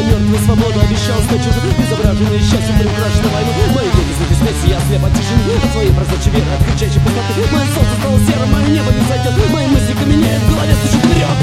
мертвый, свободу обещал стать чужим. Изображенное счастье приукрашено войну. Мои веки звуки смеси, я слеп от тишины. От своей прозрачной веры, от кричащей пустоты. Мое солнце стало серым, мое небо не сойдет. Мои мысли каменеют, в голове стучит вперед.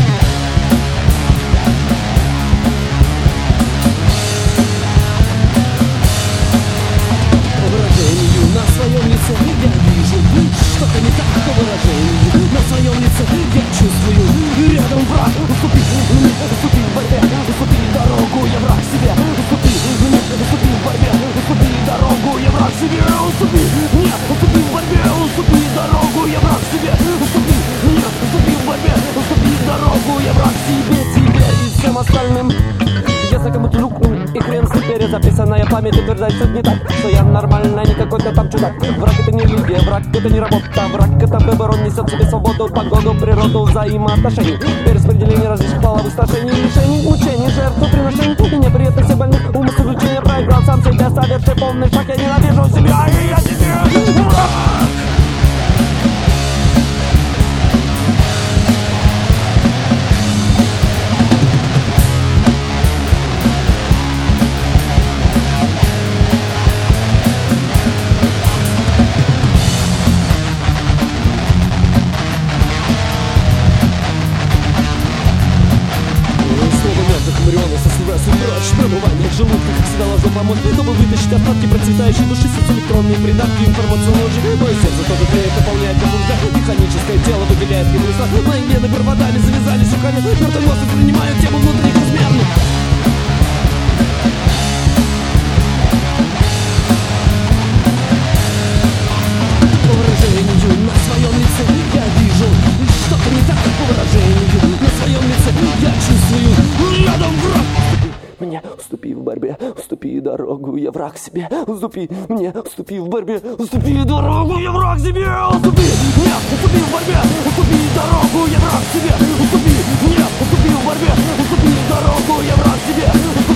На своем лице я вижу что-то не так по выражению. На своем лице я чувствую рядом враг. Уступи мне, уступи в борьбе, уступи дорогу, я враг себе. Уступи мне, уступи в борьбе, уступи дорогу, я враг себе. Уступи мне, уступи в борьбе, уступи дорогу, я враг себе. Уступи мне, уступи в борьбе, уступи дорогу, я враг себе, тебе и всем остальным. Если кому-то и хрен с теперь записанная память утверждает, что это не так, что я нормально, не какой-то там чудак. Враг это не религия, враг это не работа, враг это выбор, он несет в себе свободу, погоду, природу, взаимоотношений, перераспределение различных половых сложений, лишений, мучений, жертвоприношений и неприятных всех больных. Умысл изучения проиграл сам себя, соверши полный шаг, я ненавижу себя, и я тебе враг. Промывание в желудке, как всегда ложу помочь, чтобы вытащить остатки процветающей души, электронные придатки, информационные лжи. Мое сердце тоже клеит, наполняет как нужда. Механическое тело выделяет вируса. Мои вены проводами завязались, уходят. Мертвый мозг воспринимает тему внутренних измерных. По выражению на своем лице я вижу что-то не так, по выражению на своем лице я чувствую рядом враг. Мне уступи в борьбе, уступи дорогу, я враг себе. Уступи мне, уступи в борьбе, уступи дорогу, я враг себе. Уступи мне, уступи в борьбе, уступи дорогу, я враг себе. Уступи мне, уступи в борьбе, уступи дорогу, я враг себе.